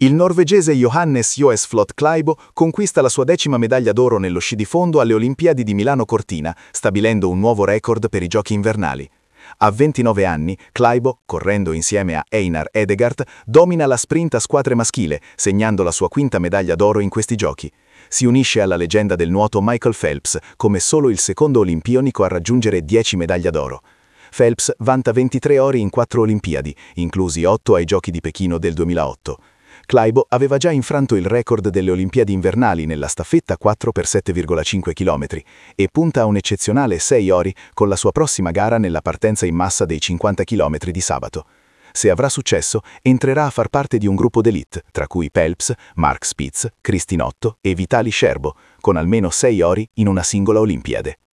Il norvegese Johannes Joesflot Klæbo conquista la sua 10ª medaglia d'oro nello sci di fondo alle Olimpiadi di Milano Cortina, stabilendo un nuovo record per i giochi invernali. A 29 anni, Klæbo, correndo insieme a Einar Edegaard, domina la sprint a squadre maschile, segnando la sua 5ª medaglia d'oro in questi giochi. Si unisce alla leggenda del nuoto Michael Phelps come solo il secondo olimpionico a raggiungere 10 medaglie d'oro. Phelps vanta 23 ori in 4 Olimpiadi, inclusi 8 ai Giochi di Pechino del 2008. Klæbo aveva già infranto il record delle Olimpiadi invernali nella staffetta 4 per 7,5 km e punta a un eccezionale 6 ori con la sua prossima gara nella partenza in massa dei 50 km di sabato. Se avrà successo, entrerà a far parte di un gruppo d'élite, tra cui Phelps, Mark Spitz, Kristin Otto e Vitaly Scherbo, con almeno 6 ori in una singola Olimpiade.